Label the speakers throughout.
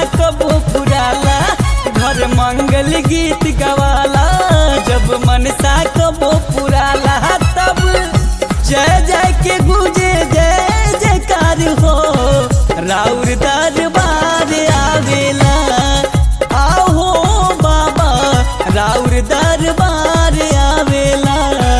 Speaker 1: कबो पुराला घर मंगल गीत गवाला जब मनसा कबो पुराला तब जय जय के गुजे जय जयकार हो राउर दरबार आवेला आहो बाबा राउर दरबार आवेला।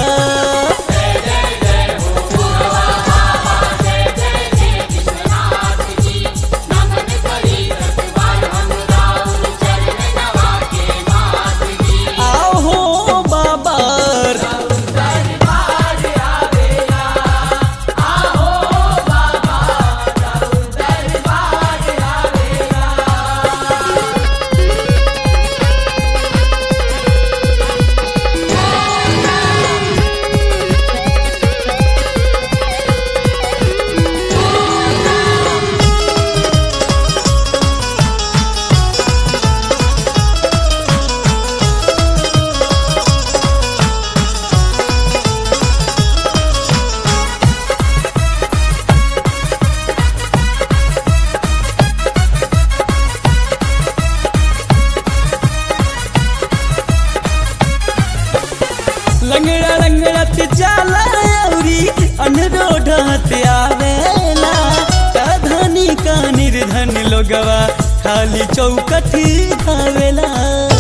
Speaker 1: लंगड़ा लंगड़त जाला औरी अनरोढ़त आवेला धनी का निर्धन लोगवा खाली चौकठ खावेला।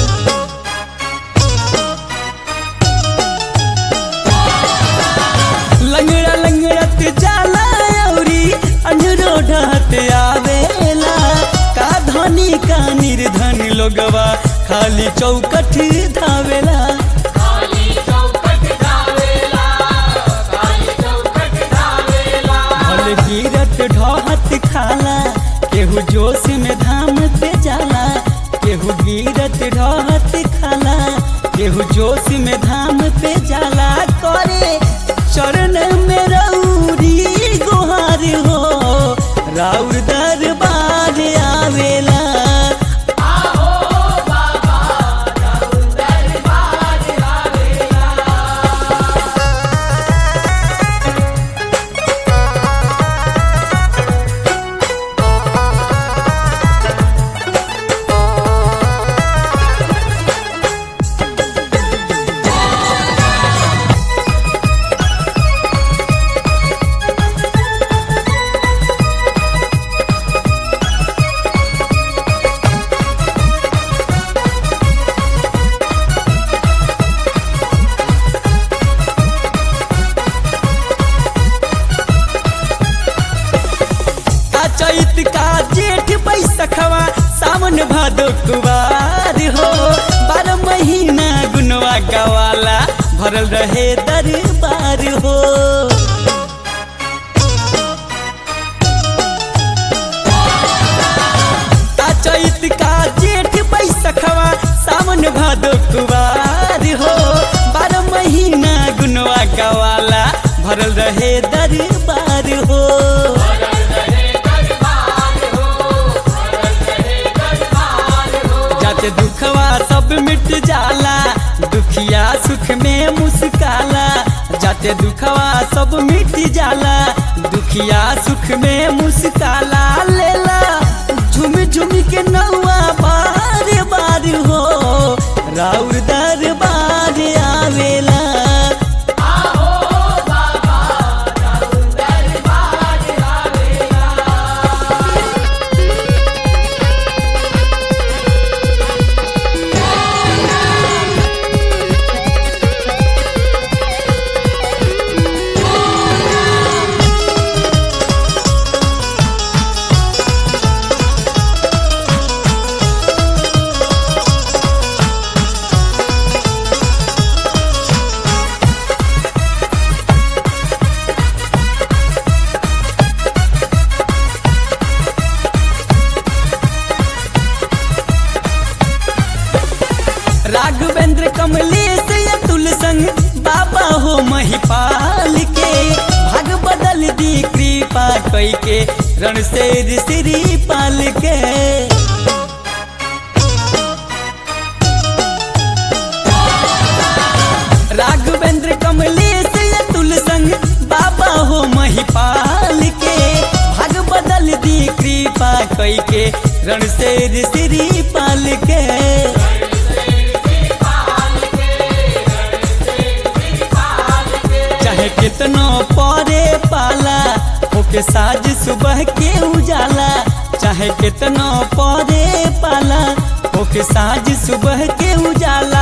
Speaker 1: लंगड़ा लंगड़त जाला औरी अनरोढ़त आवेला का धनी का निर्धन लोगवा खाली चौकठ धावेला। गिरत ढहत खाला केहू जोश में धाम पे जाला केहू गिरत ढहत खाला केहू जोश में धाम पे जाला करे चरण में रौरी गुहार हो राउर दरबार आवेला। चैत का जेठ बैसखवा सावन भादो कुवार हो 12 महीना गुनवा गवाला भरल रहे दरबार हो। चैत का जेठ बैसखवा सावन भादो कुवार हो 12 महीना गुनवा गवाला भरल रहे दरबार हो। जाते दुखवा सब मिट जाला दुखिया सुख में मुस्काला जाते दुखवा सब मिट जाला दुखिया सुख में मुस्काला लेला झुम झुम के नौआ बार बार हो राउर दरबार आवेला। राघवेंद्र कमलेश अतुल संग बाबा हो महिपाल के भाग बदल दी कृपा कई के रणशेर श्री पाल के। राघवेंद्र कमलेश अतुल संग बाबा हो महिपाल के भाग बदल दी कृपा कई के रण शेर श्री पाल के चाहे कितनो परे पाला होके साज सुबह के उजाला चाहे कितनो परे पाला होके साज सुबह के उजाला